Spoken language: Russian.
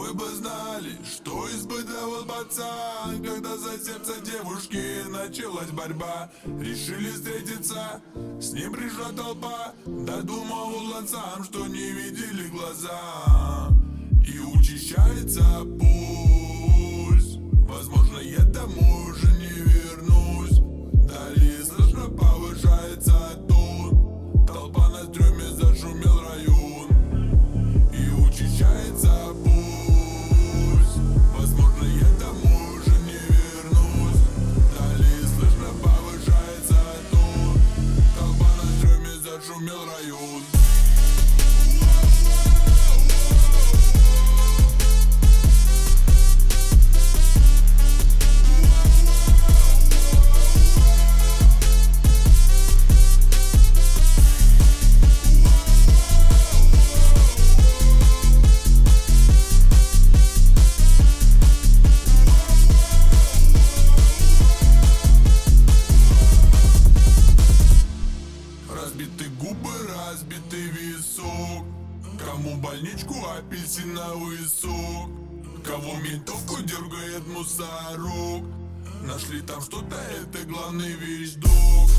вы бы знали, что испытывал пацан, когда за сердце девушки началась борьба. Решили встретиться, с ним пришла толпа, додумывал он сам, что не видели глаза. И учащается пульс, возможно, я домой уже не вернусь. Далее слышно повышается тон, толпа на стреме, зашумел район. И учащается пульс, возможно, я домой уже не вернусь. Далее слышно повышается тон, толпа на стреме, зашумел район. Разбиты губы, разбитый висок. Кому больничку, апельсиновый сок. Кого ментовку дергает мусорок. Нашли там что-то, это главный вещдок.